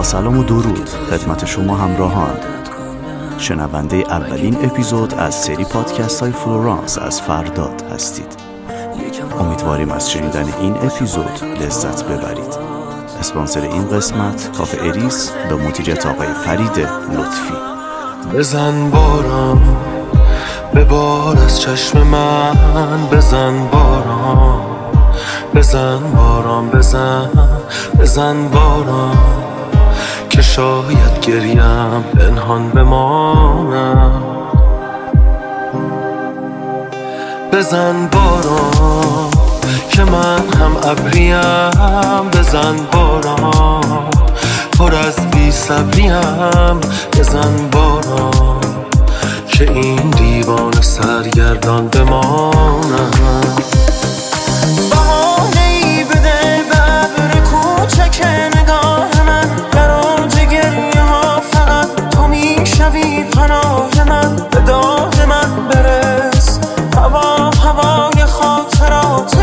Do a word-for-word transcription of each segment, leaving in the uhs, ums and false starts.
با سلام و درود خدمت شما همراهان، شنونده اولین اپیزود از سری پادکست های فلورانس از فرداد هستید. امیدواریم از شنیدن این اپیزود لذت ببرید. اسپانسر این قسمت کافه اریس به مدیریت آقای فرید لطفی. بزن بارم به بار از چشم من، بزن بارم بزن بارم بزن بزن بارم که شاید گریم پنهان بمانم. بزن بارم که من هم ابریم، بزن بارم پر از بی صبریم، بزن بارم که این دیوان سرگردان بمانم. بهانه‌ای بده به ابر کوچک نگاه من، گراج گریه ها فقط تو میشوی پناه من. به داد من برس هوا هوای خاطرات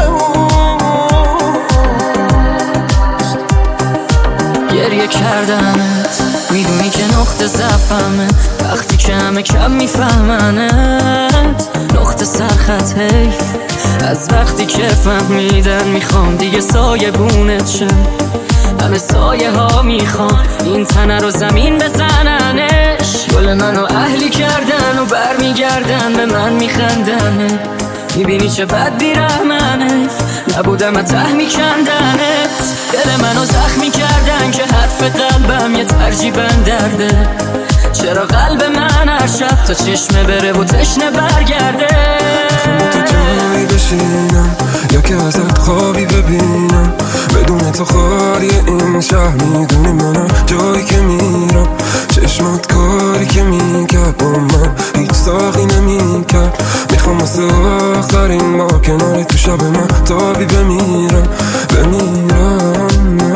اوست. گریه کردنت میدونی که نقطه ضعفمه، وقتی که همه کم میفهمنت نقطه سرخط حیف. از وقتی که فهمیدن میخوام دیگه سایه بونت شم، همه سایه ها میخوام این تنه رو زمین بزننش. گل منو اهلی کردن و برمیگردن به من میخندنه، میبینی چه بد بیرحمنه، نبودم ته میکندنت. دل منو زخمی کردن که حرف قلبم یه ترجیبن درده. چرا قلب من هر شب تا چشمه بره و تشنه برگرده؟ تو جایی بشینم یا که ازت خوابی ببینم، بدون تو خالی این شهر. میدونی منم جایی که میرم، چشمات کاری که میکرد با من هیچ ساقی نمیکرد. میخوام واسه آخرین با کناری تو شب من تابی بمیرم بمیرم.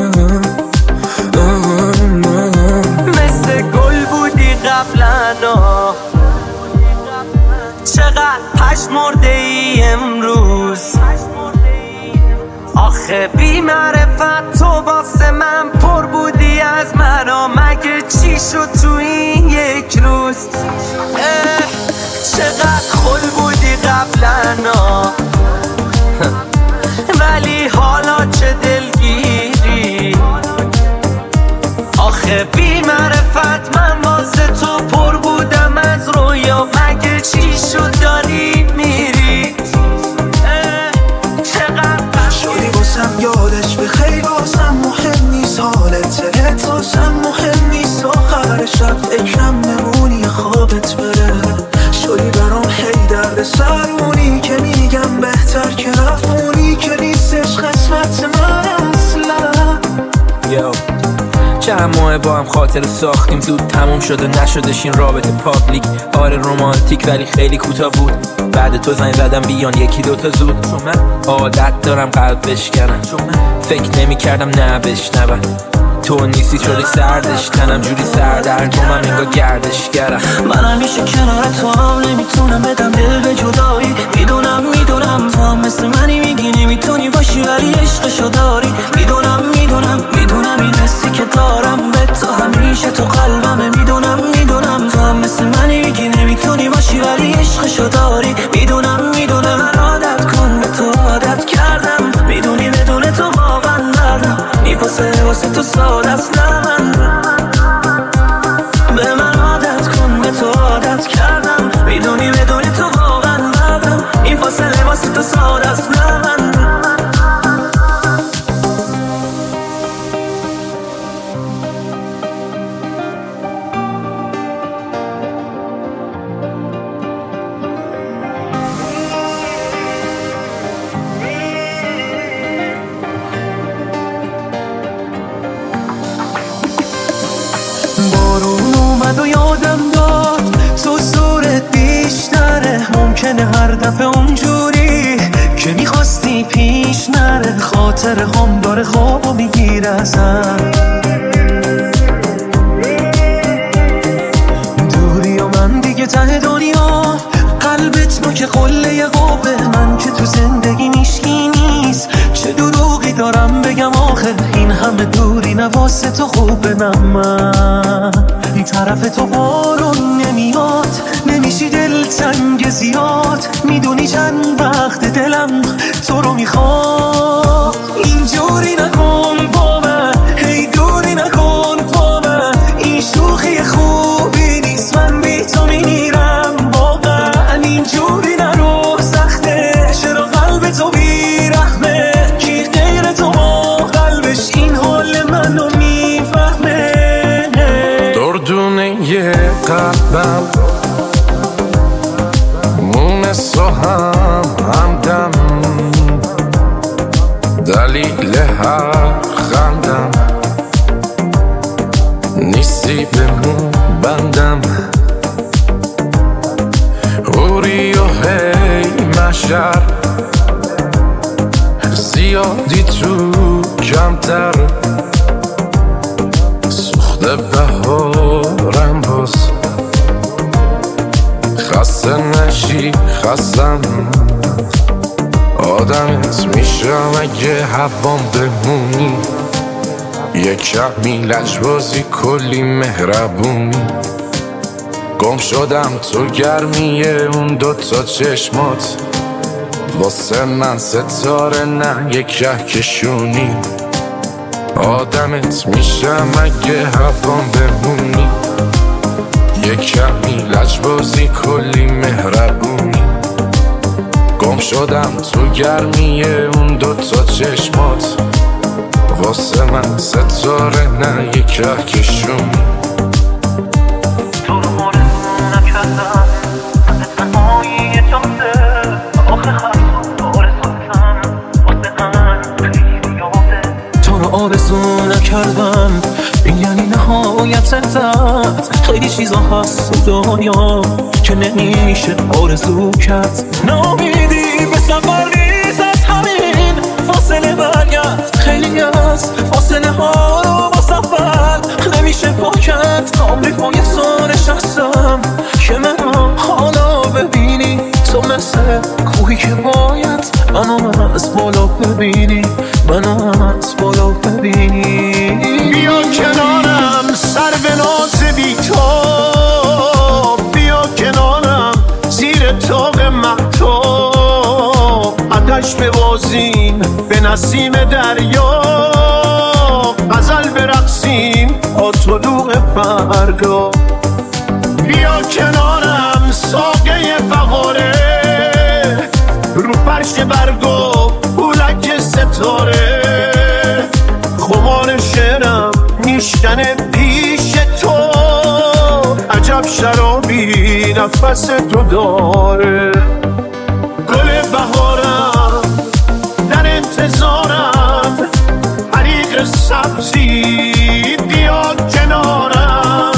مثل گل بودی قبلا، چقدر پشمرده ای امروز. آخه بی معرفت تو واسه من پر بودی از مرا، مگه چی شد تو این یک روز؟ چقدر خل بودی قبلا، ولی حالا چه دلگیری. آخه بی معرفت من واسه تو پر بودم از رویا، مگه چی شد داری میری؟ چقدر شدی واسم یادش به خیلی واسم مهم نیست، حالت احساسم مهم نیست. آخر شب فکرم نمونی خوابت بره، شدی برام هی درد سرونی که میگم بهتر که رفونی، که نیستش قسمت من اصلا. Yo. چند ماه با هم خاطر ساختیم، زود تموم شده نشدش این رابطه پابلیک. آره رومانتیک ولی خیلی کوتاه بود، بعد تو زنگ زدم بیان یکی دوتا زود. چون من عادت دارم قلب بشکنم، چون من فکر نمی کردم نه بشنوم. تو نیستی شدی سردش تنم جوری سردرد، من انگار گردشگرم. من همیشه کنار تو هم نمیتونم بدم دل به جدایی. میدونم میدونم تو هم مثل منی، میگی نمیتونی باشی ولی عشقشو داری. میدونم میدونم میدونم این حسی که دارم به تو همیشه تو قلبمه. میدونم میدونم تو هم مثل منی، میگی نمیتونی باشی ولی عشقشو داری. میدونم میدونم من عادت کن به تو عادت کردم، میدونی بدون تو واقعا دردم میپاسه واسه تو ساده است. نه من به من عادت کن به تو عادت کردم، میدونی بدون تو واقعا دردم این فاصله واسه تو ساده است. نه من بارون اومد و یادم داد تو زورت بیشتره، ممکنه هر دفعه اونجوری که میخواستی پیش نره. خاطر هم داره خوابو میگیره ازم، دوری و من دیگه ته دنیا. قلبت نوک قله قوه من که تو زندگی نیشکی نیست. چه دروغی دارم بگم آخه آخه این همه دوری نواسه تو خوب من این طرف تو بارون نمیاد نمیشی دلتنگ زیاد میدونی چند وقت دلم تو رو میخواد اینجوری نکن با من هی دوری نکن با من این شوخی خوبی نیست من بی تو میمیرم واقعا اینجوری نرو سخته چرا قلب تو بیرحمه کی غیر تو با قلبش این حال منو میفهمه دردونه یه قلبم مونس و هم همدم دلیل هر خندم نیستی به مون بندم اوری و هی مشر زیادی تو کمتر سوخته بهارم باز خسته نشی خستم آدمت میشم اگه هوام بمونی یک کمی لجبازی کلی مهربونی گم شدم تو گرمیه اون دوتا چشمات واسه من ستاره نه یک کهکشونی آدمت میشم اگه هوام بمونی یک کمی لجبازی کلی مهربونی گم شدم تو گرمیه اون دوتا چشمات واسه من ستاره نه یک کهکشونی تو رو آرزو نکردم به تنهایی جاده آخه خط آرزوتم واسه من خیلی یاده تو رو آرزو نکردم این یعنی نهایت درد خیلی چیزا هست تو دنیا که نمیشه آرزو کرد نامیدی به سفر نیست از همین فاصله برگرد خیلی از فاصله ها رو با سفر نمیشه پاکت عمری پای تو نشستم که منو حالا ببینی تو مثل کوهی که باید منو از بالا ببینی منو از بالا ببینی بیا کنارم سر به ناز بی تو بیا کنارم زیر طاق مهتاب آتش ببازیم به نسیم دریا غزل برقصیم با طلوع فردا بیا کنارم ساقه فقاره رو فرش برگو پولک ستاره خمار شعرم میشکنه پیش تو عجب شرابی نفس تو داره گل بهارم در انتظارم حریق سبزی بیا کنارم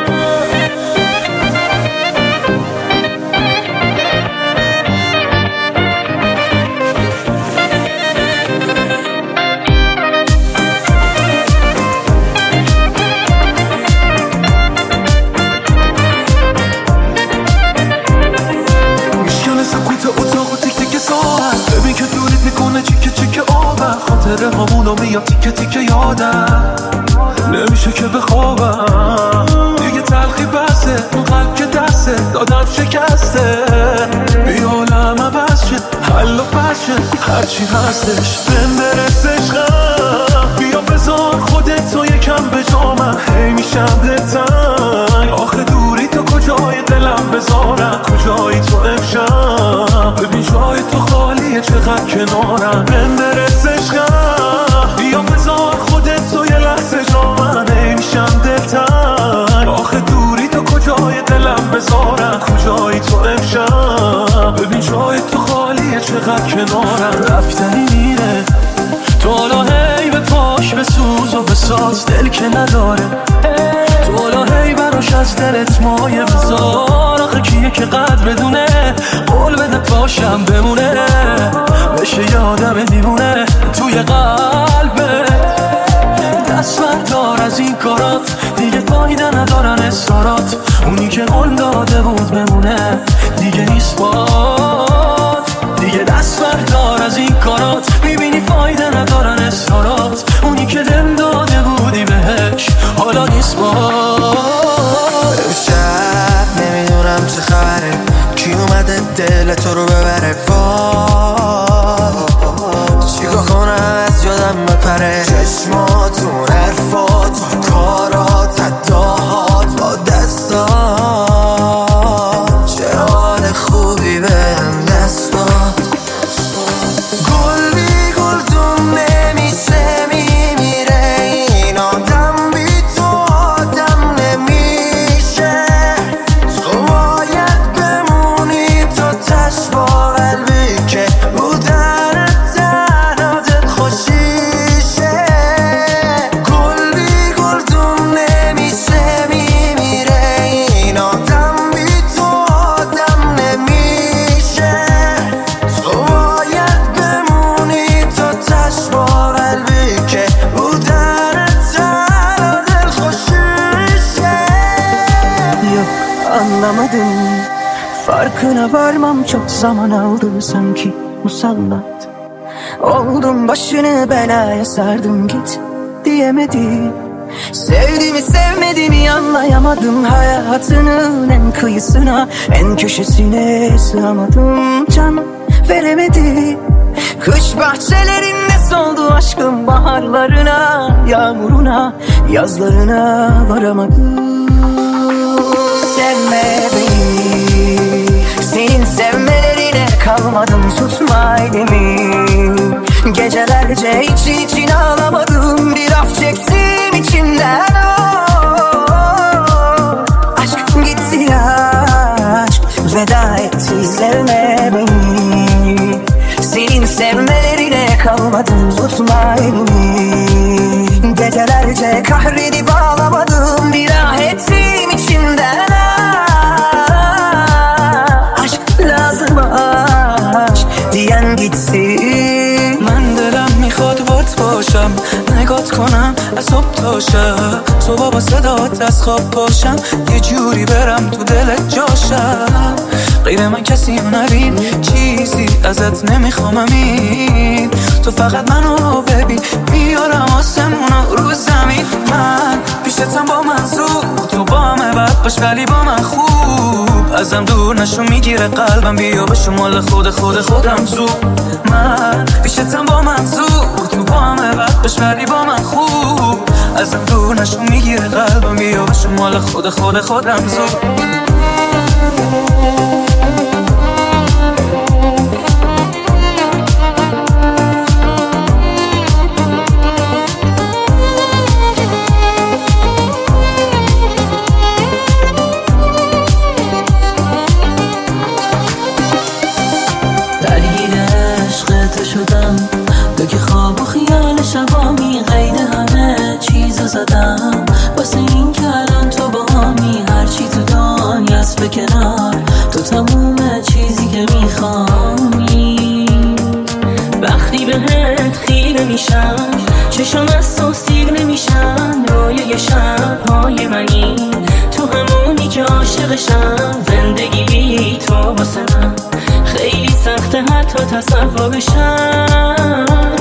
خاطره همونو میاد تیکه تیکه یادم نمیشه که بخوابم دیگه تلخی بسه اون قلب که دسته دادم شکسته بیا عالم عوض شد حل و فصل هرچی هستش بهم برس عشقم بیا بذار خودت تو یکم به جامم هی میشم دلتنگ آخه دوری تو کجای دلم بذارم کجایی تو امشب ببین جای تو خالیه چقدر کنارم بهم برس عشقم بیا بذار خودت تو یه لحظه جامم هی میشم دلتنگ آخه دوری تو کجای دلم بذارم کجایی تو امشب ببین جای تو خالیه چقدر کنارم رفتنی میره تو حالا هی به پاش بسوز و بساز دل که نداره تو حالا هی براش از دلت مایه بذار آخه کیه که قدر بدونه قول بده پاشم بمونه بشه یادم دیوونه توی قلبه دست بردار از این کارات دیگه فایده ندارن اصرارات اونی که قول داده بود بمونه دیگه نیست باد دیگه دست بردار از این کارات میبینی فایده ندارن اصرارات چشماتون، حرفات، کارات، اداهات، با دستات چه حال خوبی بهم دست داد. گل بی گلدون نمیشه میمیره، این آدم بی تو آدم نمیشه. تو باید بمونی تو تش با قلبی که بودن تنها دل خوشیشه. گل بی گلدون نمیشه میمیره، این آدم بی تو آدم نمیشه. تو باید بمونی تو تش با قلبی که بودن تنها دل خوشیشه. Yok anlamadım, farkına varmam, çok zaman aldı sanki musallat. Oldum başını belaya sardım, git diyemedim. Sevdiğimi sevmediğimi anlayamadım, hayatının en kıyısına en köşesine sığamadım. Can veremedim. Kış bahçelerinde soldu aşkım, baharlarına, yağmuruna, yazlarına varamadım. Sevme beni, senin sevmelerine kalmadım, tutma elimi. Gecelerce iç için ağlamadım, bir af çektim içimden. Oh, aşk gitti, aşk veda etti. Sevme beni, senin sevmelerine kalmadım, tutma elimi. Gecelerce kahredip ağlamadım, bir ah ettim içimden. Aşk lazım, aşk diyen gitsin. من دلم میخواد بات باشم، نگات کنم از صبح تا شب. صبح با صدات از خواب پاشم، یه جوری برم تو دلت جاشم. غیر من کسی نبین، چیزی ازت نمیخوام امین. تو فقط منو ببین، میارم آسمونا رو زمین. من پیشتم با من زود، تو با همه بد باش ولی با من خوب. ازم دور نشو، میگیره قلبم، بیا بشو مال خود خود خودم زود. من پیشتم با من زود، تو با همه بد باش ولی با من خوب. ازم دور نشو، میگیره قلبم، بیا بشو مال خود خود خودم زود. زدم واسه این که الان تو با همی، هرچی تو دنیاست به کنار، تو تموم چیزی که میخوامی. وقتی بهت خیره میشم، چشم از تو سیر نمیشن. رویای شبهای منی، تو همونی که عاشقشم. زندگی بی تو واسه من خیلی سخته حتی تصورشم.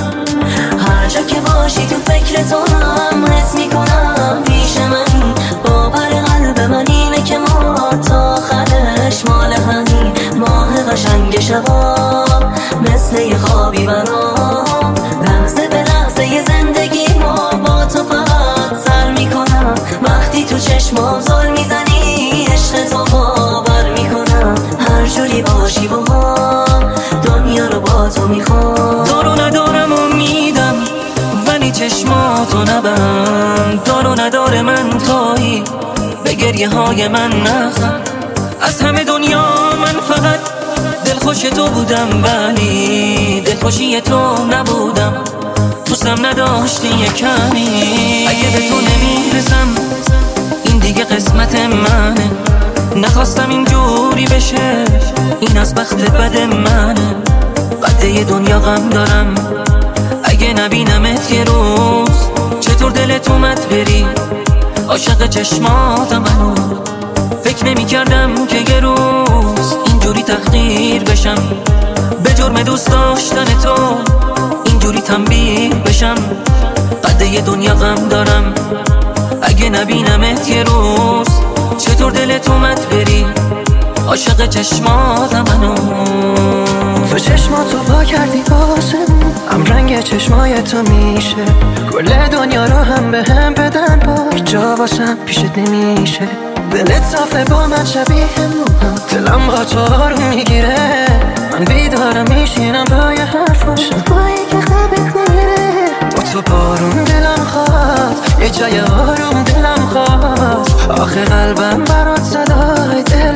هر جا که باشی تو فکر تو هم حس میکنم پیش من. باور قلب من اینه که ما تا آخرش مال همین. ماه قشنگ شبا مثل یه خوابی برام، لحظه به لحظه یه زندگی ما با تو فقط سر میکنم. وقتی تو چشمام زل میزنی، عشق تو باور میکنم. هر جوری باشی با هم، دنیا رو با تو میخوام. دارو ندارم امیدم ولی چشماتو نبند. دارو نداره من تویی، به گریه های من نخند. از همه دنیا من فقط دلخوش تو بودم، ولی دلخوشی تو نبودم. دوستم نداشتی یه کمی، اگه به تو نمیرسم این دیگه قسمت منه. نخواستم اینجوری بشه، این از بخت بد منه. قده دنیا غم دارم، اگه نبینمت یه روز چطور دلت اومد بری. عاشق چشماتم هنوز، فکر نمی کردم که یه روز اینجوری تحقیر بشم. به جرم دوست داشتن تو اینجوری تنبیه بشم. قده دنیا غم دارم، اگه نبینمت یه روز چطور دلت اومد بری. عاشق چشماتم هنوز. تو چشماتو پا کردی واسه هم رنگ چشمای تو میشه کل دنیا رو هم به هم بدن با جا باشم پیشت نمیشه دلت صافه با من شبیه موها دلم با تو آروم میگیره من بیدارم میشینم پای حرفا شبایی که خوابت نمیره با تو بارون دلم خواد یه جای آروم دلم خواد آخه قلبم برات صدای دل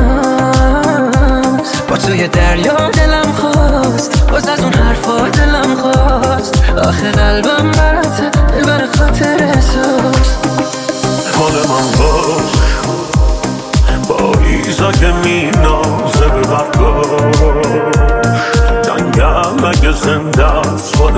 برناز با توی دریا دلم خواست باز از اون حرفا دلم خواست آخه قلبم برات دل بر خاطر احساس حال من باش با ایزا که می نازه به برگاش جنگم اگه زنده است با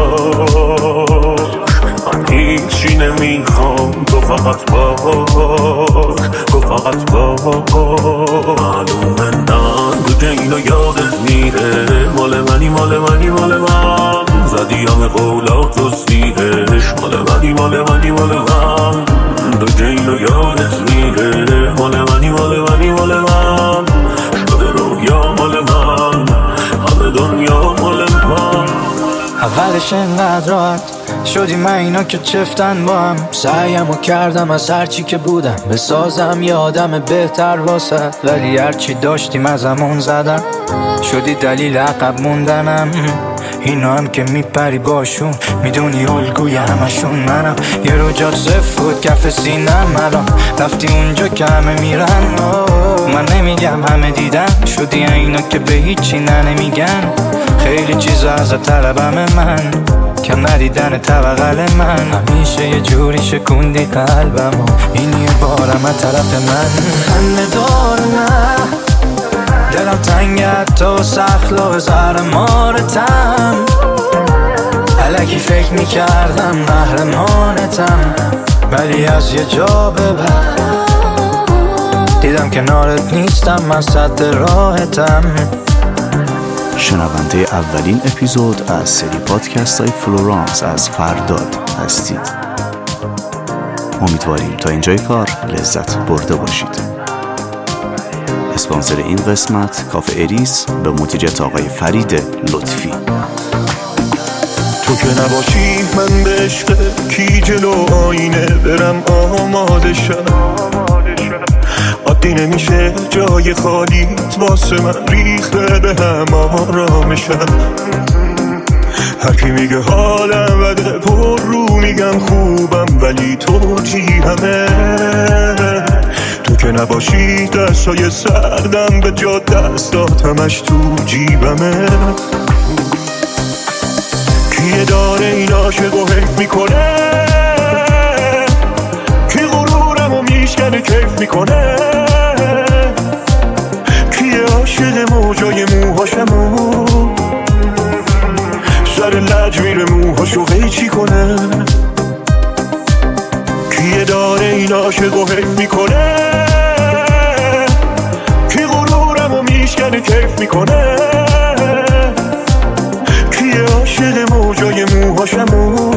درختاش من هیچی نمیخوام تو فقط باش تو فقط باش معلومه نگو که اینو یادت میره مال منی مال منی مال من زدی همه قولات و سیهش مال منی مال منی مال من تو که اینو یادت میره مال منی مال منی مال من شده رویا مال من همه دنیا مال من اولش انقدر راحت شدی من اینا که چفتن با هم سعیمو کردم از هرچی که بودم بسازم یه آدم بهتر واسه ولی هرچی داشتیم از همون زدم شدی دلیل عقب موندنم اینا هم که میپری باشون میدونی الگوی همشون منم یه رو جات صفر بود کف سینم الان رفتی اونجا که همه میرن من نمیگم همه دیدن شدی اینا که به هیچی نه نمیگن خیلی چیزا از طلبم من کم ندیدن توقل من همیشه یه جوری شکوندی قلبم این یه بارم از طرف من خنده دار نه دلم تنگت تو سخلا به زهر مارتم الکی فکر میکردم محرمانتم ولی از یه جا به بعد دیدم کنارت نیستم من سد راحتم شنونده اولین اپیزود از سری پادکست های فلورانس از فرداد هستید. امیدواریم تا اینجای کار لذت برده باشید. اسپانسر این قسمت کافه اریز به مدیریت آقای فرید لطفی. تو که نباشی من به عشق کی جلو آینه برم آماده شم عادی نمیشه جای خالیت واسه من ریخته به هم آرامشم هر کی میگه حالم بده پر رو میگم خوبم ولی تو چی همه تو که نباشی دستای سردم به جا دستات همش تو جیبمه کیه داره این عاشق و حیف میکنه کی غرورم و میشکنه کیف میکنه کیه عاشق موجای موهاشمو سر لج میره موهاشو قیچی کنه کیه داره این عاشق و حیف میکنه کی غرورم و میشکنه کیف میکنه کیه عاشق موجای موهاشمو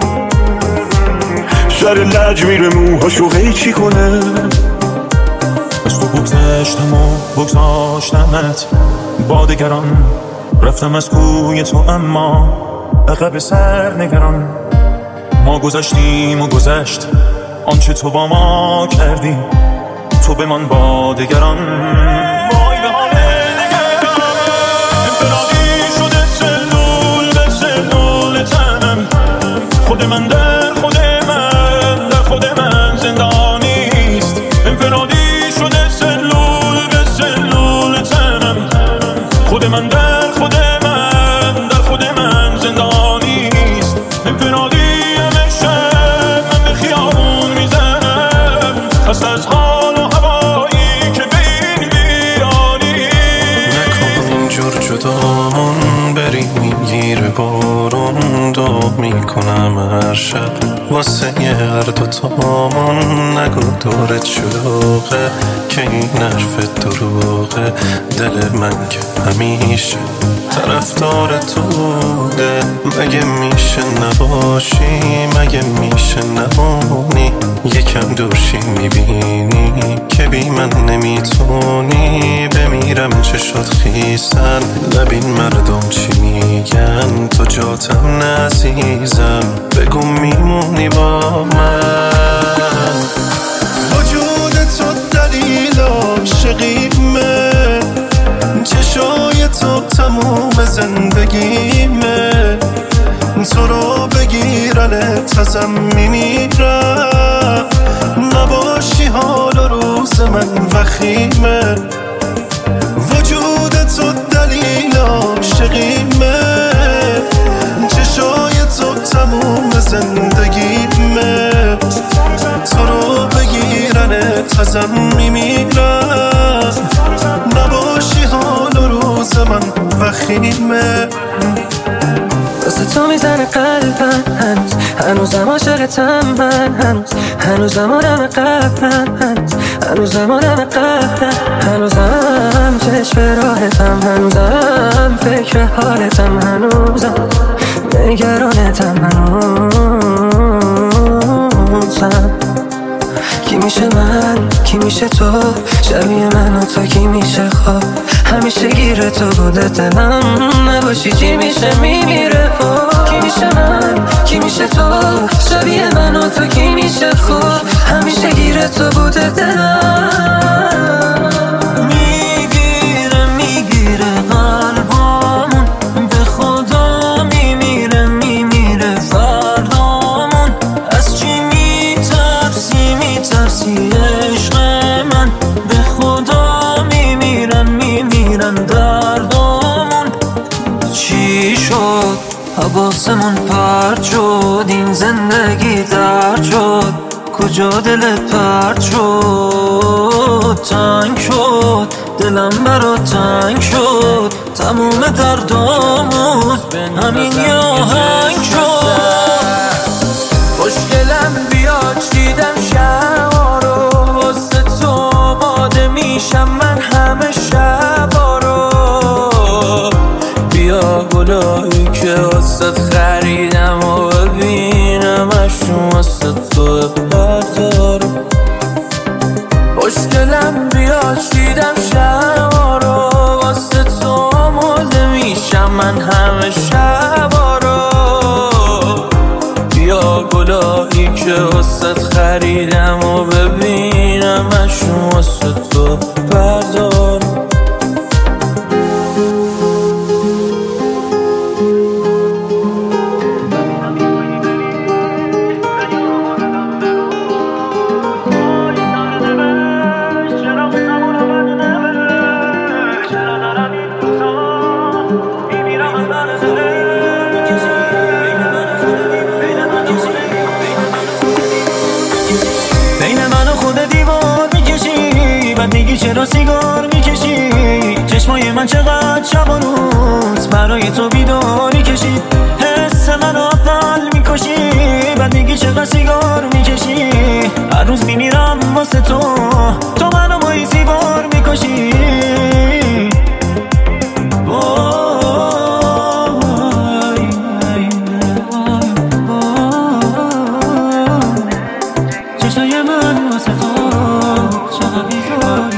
سر لج میره موهاشو قیچی کنه از تو بگذشتم و بگذاشتمت با دگران رفتم از کوی تو اما عقب سر نگران ما گذشتیم و گذشت آنچه تو با ما کردی تو بمان با دگران وای به حال دگران انفرادی شده سلول به سلول تنم خود من در خود من در خود من زندانیست انفرادی شده سلول به سلول تنم خود من در خود من در خود من زندانیست انفرادی خست از حال و هوایی که بین بیانی نکن اینجور جدامون بریم میگیره بارون دو میکنم هر شب واسه یه هر دوتامون نگو دورت شلوغه که این حرف دروغه دل من که همیشه طرفدار تو بوده مگه میشه نباشی مگه میشه نمونی یکم دورشی میبینی که بی من نمیتونی بمیرم چشات خیسن لبین مردم چی میگن تو جاتم نه عزیزم، بگو میمونی با من. وجود تو دلیل عاشقیمه، چشای تو تموم زندگیمه، تو رو بگیرنت ازم میمیرم، نباشی حال و روز من وخیمه. وجود تو دلیل عاشقیمه، چشای تو تموم زندگیمه، تو رو بگیرنت ازم میمیرم، نباشی حال و روز من وخیمه. واسه تو میزنه قلبم هنوز، هنوزم عاشقتم من هنوز، هنوزم آدم قبلم هنوز، هنوزم آدم قبلم، هنوزم چشم راحتم، هنوزم فکر حالتم، هنوزم نگرانتم، هنوزم کی میشه من، کی میشه تو، شبیه من و تو کی میشه خواب، همیشه گیره تو بوده دلم، نباشی چی میشه میمیره. کی میشه من، کی میشه تو، شبیه من و تو کی میشه خواب، همیشه گیره تو بوده دلم. میگیره میگیره قلبامون، به خدا میمیره میمیره فردامون، از چی میترسی میترسی عشق من، به خدا میمیرم میمیرم دردامون. چی شد حواسمون پرت شد، این زندگی درد شد، کجا دل پرت شد، تنگ شد دلم برا تنگ شد، تموم دردامون همین یه آهنگ شد. خوشگلم بیاد چیدم شبا رو، واسه تو آماده میشم من همه شبا رو، بیا گلایی که واسه خریدم و ببینم اشون واسه تو بردار. خوشگلم بیاد چیدم شبا رو، واسه تو آماده میشم من همه شبا رو، بیا گلایی که واسه خریدم و ببینم اشون واسه تو بردار. چرا سیگار میکشی، چشمای من چقدر شب و روز برای تو بیداری کشید، حس من اول میکشی، بعد میگی چقدر سیگار میکشی، هر روز میمیرم واسه تو، تو منو مایی سیگار میکشی. چشمای من واسه تو چقدر بیداری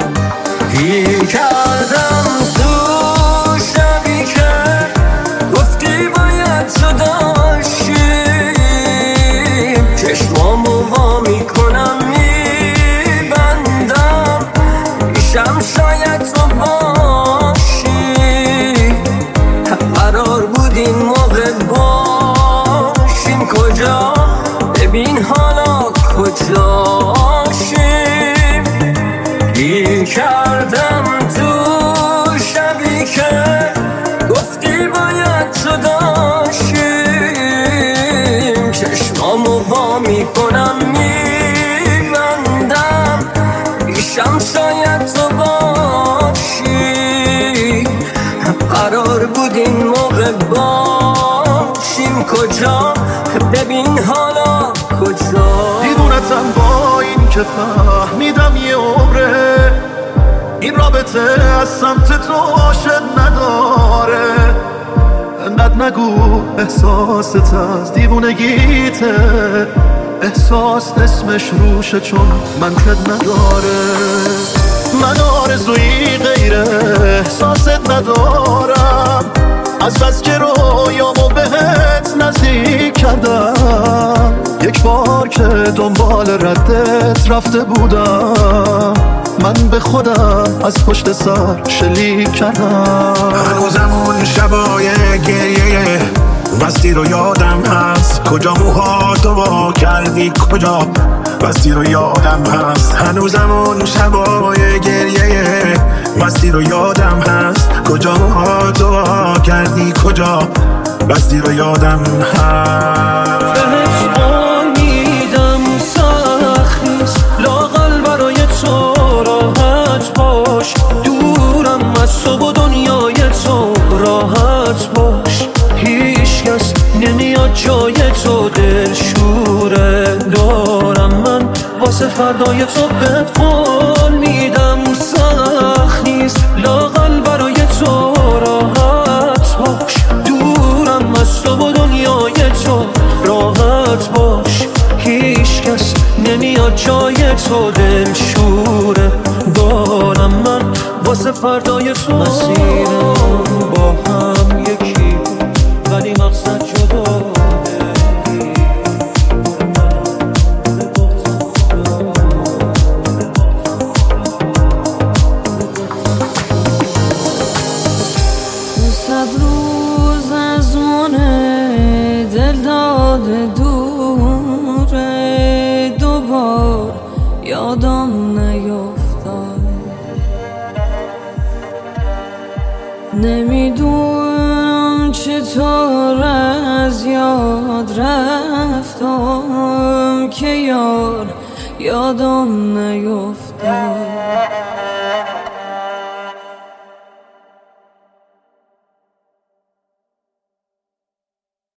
کردم تو شبی که گفتی باید جدا شیم، چشمامو وا میکنم میبندم، میشم شاید تو باشی، قرار بود این موقع باشیم، کجا ببین حالا کجاشیم. گیر کردم تو شبی که گفتی باید جدا شیم، چشمامو وا میکنم میبندم، پیشم شاید تو باشی، قرار بود این موقع باشیم، کجا ببین حالا کجا. دیدونتم با این که فهمیدم یه عمره، این رابطه از سمت تو عاشق نداره، انقدر نگو احساست از دیوونگیته، احساس اسمش روشه چون منطق نداره، من آرزویی غیر احساست ندارم، از بس که رویامو بهت نزدیک کردم، یک بار که دنبال ردت رفته بودم، من به خودم از پشت سر شلیک کردم. هنوزم اون شبای گریه بستی رو یادم هست، کجا موهاتو وا کردی کجا بستی رو یادم هست. هنوزم اون شبای گریه بستی رو یادم هست، کجا موهاتو وا کردی کجا بستی رو یادم هست. بهت قول میدم سخت نیست لااقل برای تو راحت باش، دورم از تو و دنیای تو راحت باش، هیچ کس نمیاد جای تو دلشوره دارم من واسه فردای تو. بهت قول میدم سخت نیست لااقل برای تو راحت باش، دورم از تو و دنیای تو راحت باش، هیچ کس نمیاد جای تو دلشوره دارم من واسه فردای تو. مسیرمون با هم یکی ولی مقصد جدا صد روز از مونه دل داده دوره، دوبار یادم نیفتاد، نمیدونم چطور از یاد رفتم که یار یادم نیفتاد.